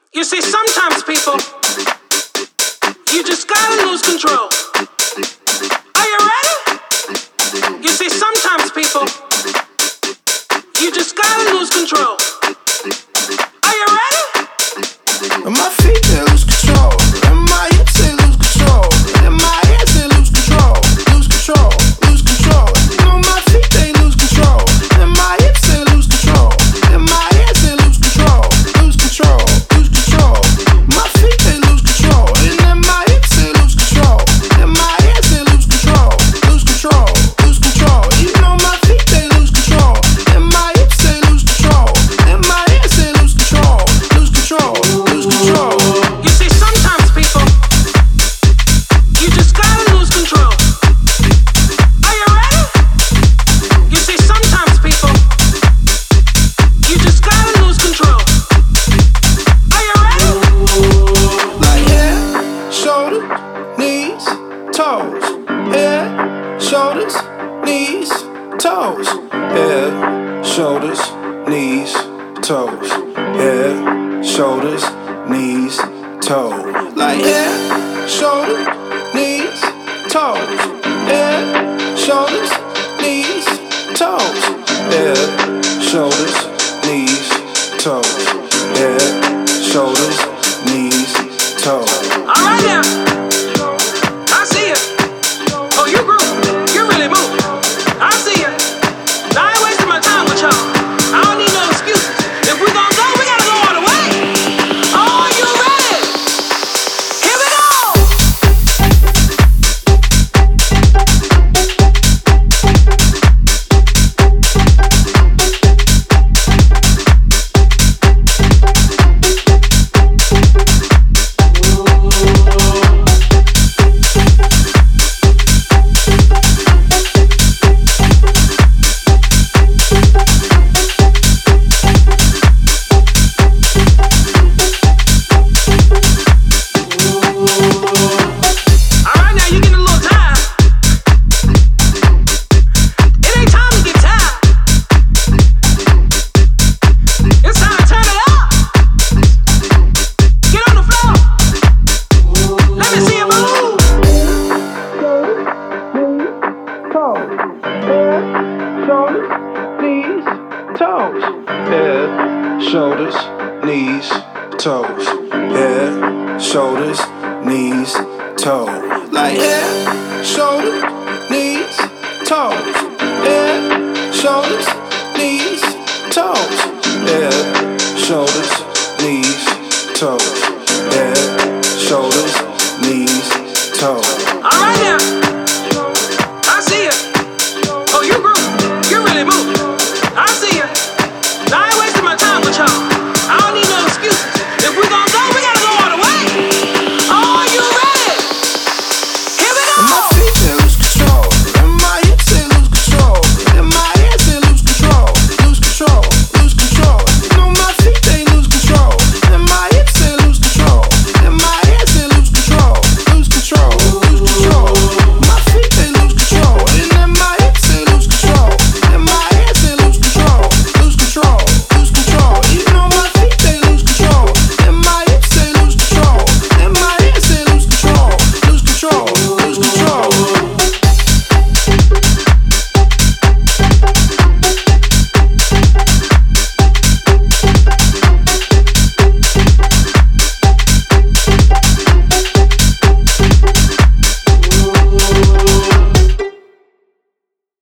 You see, sometimes people, you just gotta lose control. Are you ready? You see, sometimes people, you just gotta lose control. Are you ready? And my feet, they lose control. And my hips, they lose control. And my hands, they lose control. Lose control, lose control. And on my feet, they lose control. And my hips, they lose control. And my hands, they lose control. Lose control, lose control. My feet, they lose control. And then my hips, they lose control. And my hands, they lose control. Lose control, lose control. Even on my feet, they lose control. And my hips, they lose control. And my hands, they lose control. Lose control, lose control. You see, sometimes people, you just gotta lose control. Are you ready? You see, sometimes people, you just gotta lose control. Are you ready? Like head, shoulders, knees, toes. Head, shoulders, knees, toes. Head, shoulders, knees, toes. Head, shoulders, knees, toes. Like head, shoulders, knees, toes. Head, shoulders, knees, toes. Head, shoulders, knees, toes. Head, shoulders, knees, toes. All right now. I see you. Oh, you groove. You really move. I see you. I ain't wasting my time with y'all. I don't need no excuses. If we gon' go, we gotta go all the way. Are you ready? Here we go. All right, now you getting a little tired. It ain't time to get tired. It's time to turn it up. Get on the floor. Let me see you move. Head, shoulders, knees, toes. Head, shoulders, knees, toes. Like head, shoulders, knees, toes. Head, shoulders, knees, toes. Head, shoulders, knees, toes. Head, shoulders, knees, toes.